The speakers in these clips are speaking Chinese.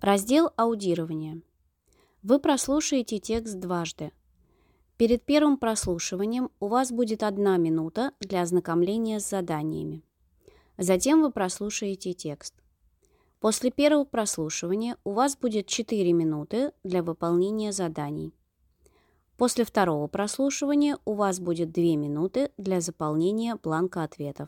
Раздел аудирования. Вы прослушаете текст дважды. Перед первым прослушиванием у вас будет 1 минута для ознакомления с заданиями. Затем вы прослушаете текст. После первого прослушивания у вас будет 4 минуты для выполнения заданий. После второго прослушивания у вас будет 2 минуты для заполнения бланка ответов.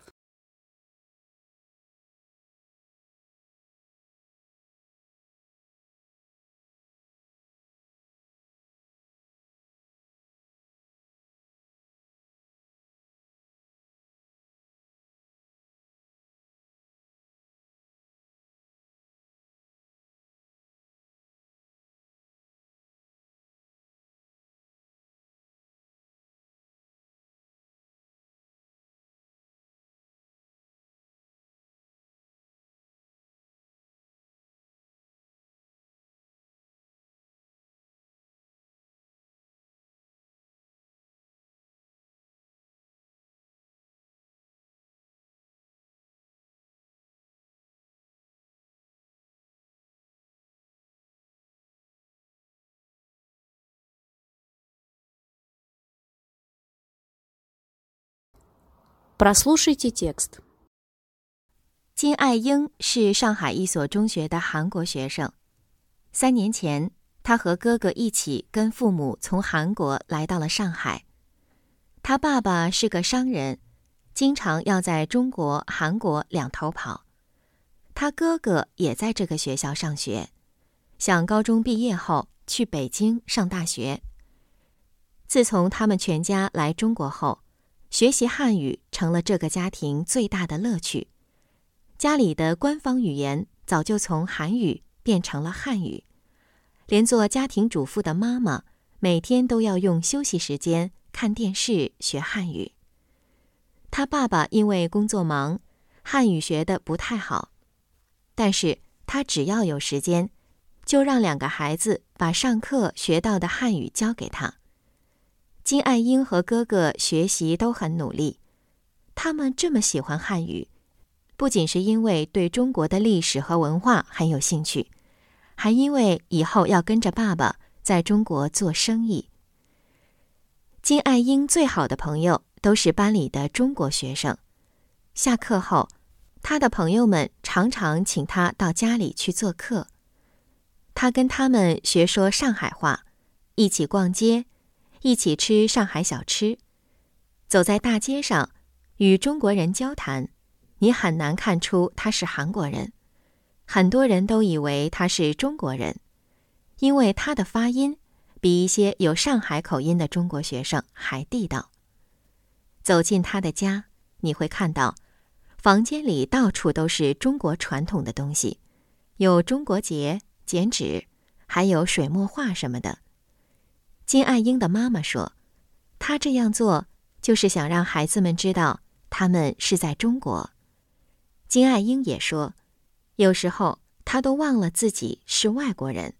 Прослушайте текст. 金爱英是上海一所中学的韩国学生。3年前，他和哥哥一起跟父母从韩国来到了上海。他爸爸是个商人，经常要在中国、韩国两头跑。他哥哥也在这个学校上学，想高中毕业后去北京上大学。自从他们全家来中国后，学习汉语成了这个家庭最大的乐趣。家里的官方语言早就从韩语变成了汉语，连做家庭主妇的妈妈每天都要用休息时间看电视学汉语。他爸爸因为工作忙，汉语学得不太好，但是他只要有时间，就让2个孩子把上课学到的汉语教给他。金爱英和哥哥学习都很努力，他们这么喜欢汉语，不仅是因为对中国的历史和文化很有兴趣，还因为以后要跟着爸爸在中国做生意。金爱英最好的朋友都是班里的中国学生，下课后，他的朋友们常常请他到家里去做客。他跟他们学说上海话，一起逛街，一起吃上海小吃。走在大街上，与中国人交谈，你很难看出他是韩国人，很多人都以为他是中国人，因为他的发音比一些有上海口音的中国学生还地道。走进他的家，你会看到房间里到处都是中国传统的东西，有中国结、剪纸，还有水墨画什么的。金爱英的妈妈说，她这样做就是想让孩子们知道他们是在中国。金爱英也说，有时候她都忘了自己是外国人。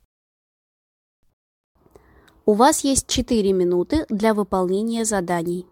У вас есть 4 минуты для выполнения заданий.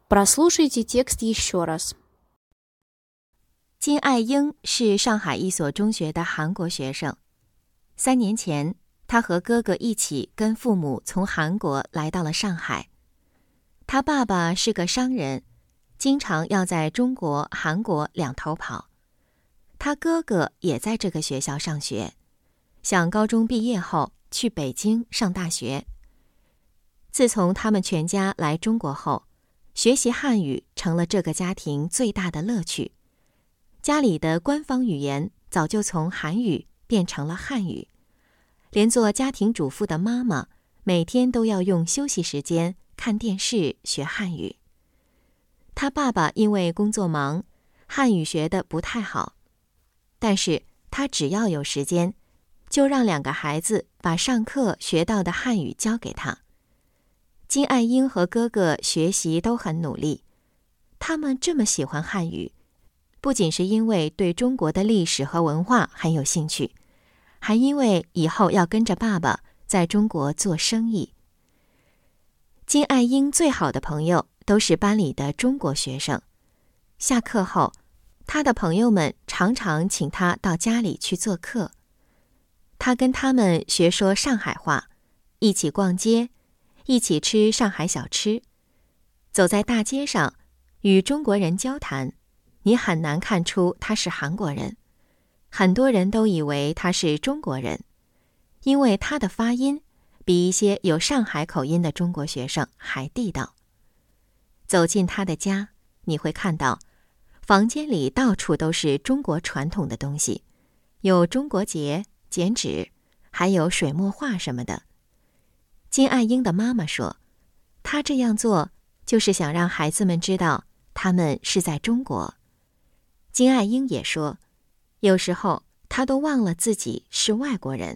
Прослушайте текст еще раз. 金爱英是上海一所中学的韩国学生。3年前，他和哥哥一起跟父母从韩国来到了上海。他爸爸是个商人，经常要在中国、韩国两头跑。他哥哥也在这个学校上学，想高中毕业后去北京上大学。自从他们全家来中国后，学习汉语成了这个家庭最大的乐趣。家里的官方语言早就从韩语变成了汉语，连做家庭主妇的妈妈每天都要用休息时间看电视学汉语。他爸爸因为工作忙，汉语学得不太好，但是他只要有时间，就让2个孩子把上课学到的汉语教给他。金爱英和哥哥学习都很努力，他们这么喜欢汉语，不仅是因为对中国的历史和文化很有兴趣，还因为以后要跟着爸爸在中国做生意。金爱英最好的朋友都是班里的中国学生，下课后，他的朋友们常常请他到家里去做客。他跟他们学说上海话，一起逛街，一起吃上海小吃。走在大街上，与中国人交谈，你很难看出他是韩国人，很多人都以为他是中国人，因为他的发音比一些有上海口音的中国学生还地道。走进他的家，你会看到房间里到处都是中国传统的东西，有中国结、剪纸，还有水墨画什么的。金爱英的妈妈说，她这样做就是想让孩子们知道他们是在中国。金爱英也说，有时候她都忘了自己是外国人。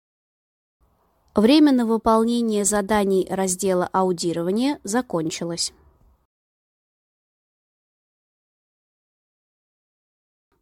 Время на выполнение заданий раздела аудирования закончилось.